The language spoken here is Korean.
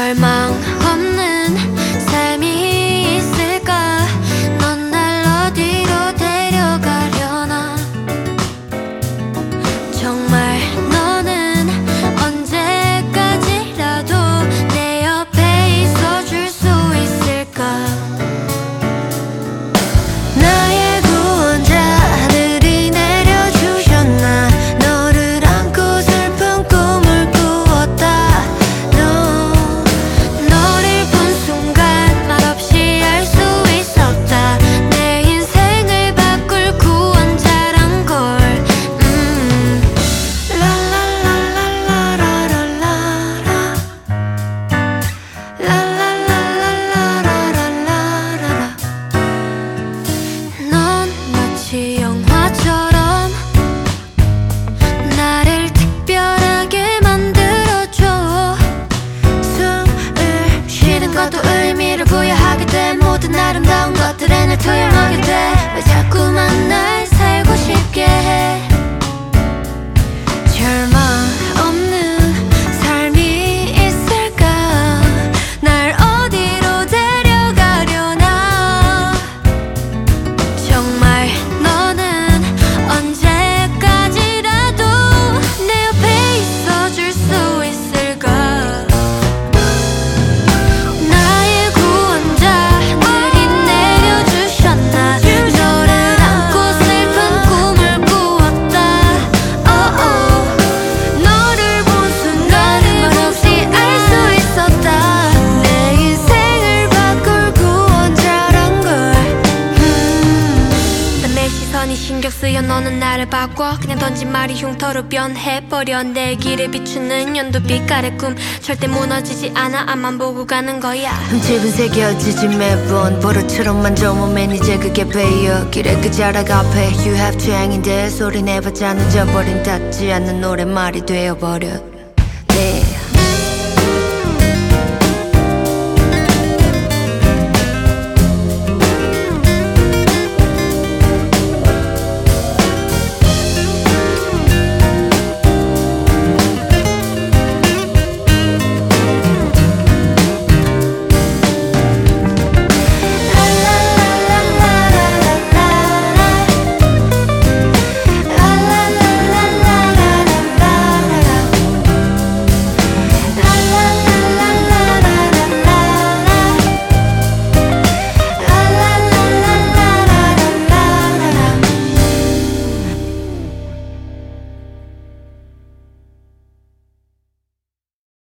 절망 없는 삶이 있을까? 넌 날 어디로 데려가려나? 정말 너는 언제까지라도 내 옆에 있어줄 수 있을까? 나의 구원자들이 내려주셨나? 너를 안고 슬픈 꿈을 꾸었다. 너를 본 순간 말없이 알 수 있었다. 내 인생을 바꿀 구원자란 걸. 넌 마치 영화처럼 나를 특별하게 만들어줘. 숨을 쉬는 것도 의미를 부여하게 돼. 모든 아름다운 것들에 날 투영하게 돼. 왜 자꾸만 날 살고 싶게 해? 절망 없는 삶이 있을까? 날 어디로 데려가려나? 정말 너는 언제까지라도 내 옆에 있어줄 수 있을까? 나의 구원자들이 내려주셨나? 너를 안고 슬픈 꿈을 꾸었다. 너를 본 순간 말없이 알 수 있었다. 내 인생을 바꿀 구원자란 걸. 남의 시선이 신경 쓰여 너는 나를 바꿔. 그냥 던진 말이 흉터로 변해버려. 내 길을 비추는 연두 빛깔의 꿈 절대 무너지지 않아. 앞만 보고 가는 거야. 흠집은 새겨지지 매번 버릇처럼만 좋으면 이제 그게 배여. 길의 그 자락 앞에 You have 주행인데 소리 내봤자 늦어버린 닿지 않는 노랫말이 되어버려. 네